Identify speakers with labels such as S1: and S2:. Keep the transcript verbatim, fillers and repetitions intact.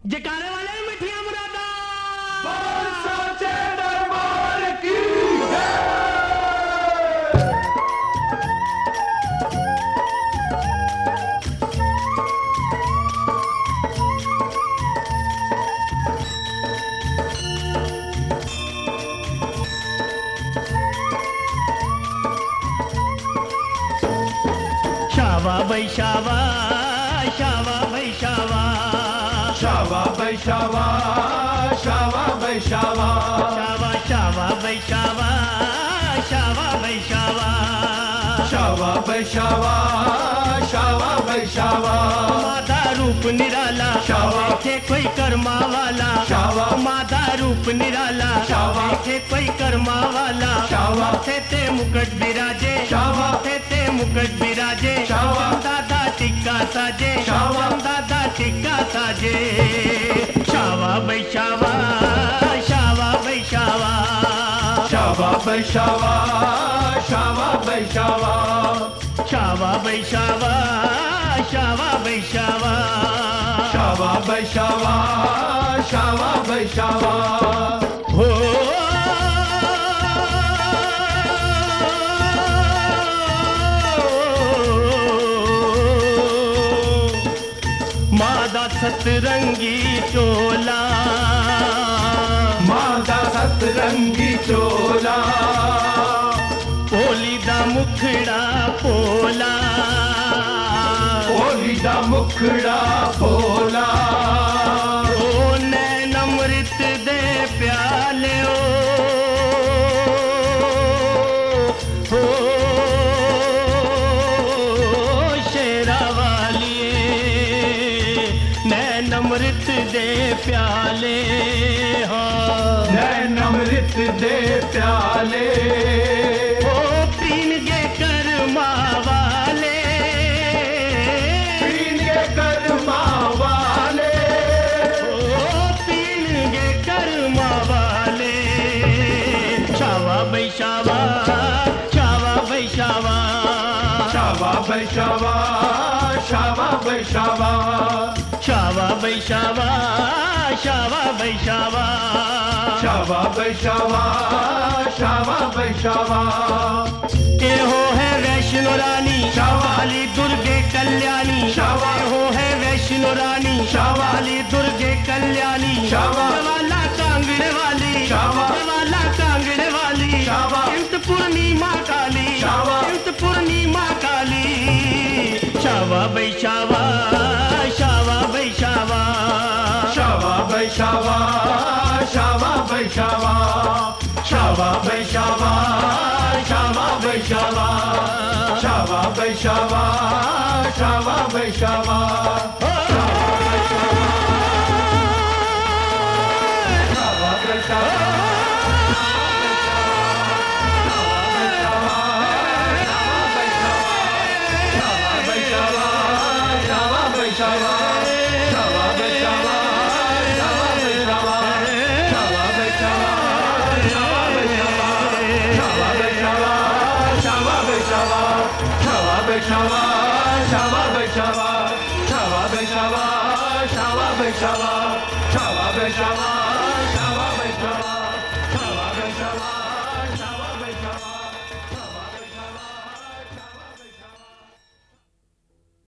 S1: जयकारे वाले मिठिया मुरादा
S2: साचे दरबार की
S1: शावा बैशावा शावा बैशावा
S2: शावा बैशावा शावा बैशावा
S1: शावा शावा बैशावा शावा बैशावा
S2: शावा बैशावा शावा बैशावा
S1: मादा रूप निराला
S2: शावा
S1: देखे कोई कर्मा वाला
S2: शावा
S1: मादा रूप निराला
S2: शावा
S1: देखे कोई कर्मा वाला
S2: शावा
S1: थे ते मुकुट विराजे
S2: शावा
S1: थे ते मुकुट विराजे
S2: शावा
S1: दादा टिक्का साजे
S2: शावा
S1: दादा टिक्का साजे शावा बैशावा शावा बैशावा
S2: शावा बैशावा शावा बैशावा
S1: शावा बैशावा शावा बैशावा
S2: शावा बैशावा शावा बैशावा
S1: हो मादा सतरंगी चोला
S2: मादा सतरंगी चोला
S1: पोली दा मुखड़ा पोला
S2: ओली दा मुखड़ा भोला
S1: ओ नैन अमृत दे प्याले ओ हो शेरा वालिए नैन अमृत दे प्याले हाँ
S2: नैन अमृत दे प्याले
S1: ओ पीन गे कर्मा वाले
S2: पीन के कर्मा वाले
S1: ओ पीन गे कर्मा वाले शावा बैशावा शावा बैशावा
S2: शावा बैशावा शावा बैशावा
S1: शावा बैशावा शावा बैशावा
S2: शावा बैशावा शावा बैशावा
S1: के हो है वैष्णो रानी शावाली दुर्गे कल्याणी
S2: शावा
S1: हो है वैष्णो रानी शावाली दुर्गे कल्याणी
S2: शावा
S1: वाला कांगड़े वाली
S2: शावा
S1: वाला कांगड़े वाली
S2: शावा
S1: इंत पूर्णिमा काली
S2: शावा
S1: इंत पूर्णिमा काली Shava बैशावा Shava बैशावा
S2: Shava बैशावा Shava बैशावा Shava बैशावा Shava बैशावा Shava बैशावा Shava बैशावा Shawa, shawa, shawa, shawa, shawa, shawa, shawa, shawa, shawa, shawa,